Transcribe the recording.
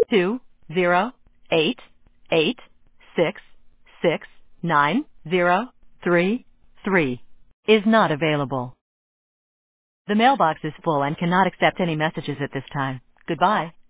20886669033 is not available. The mailbox is full and cannot accept any messages at this time. Goodbye.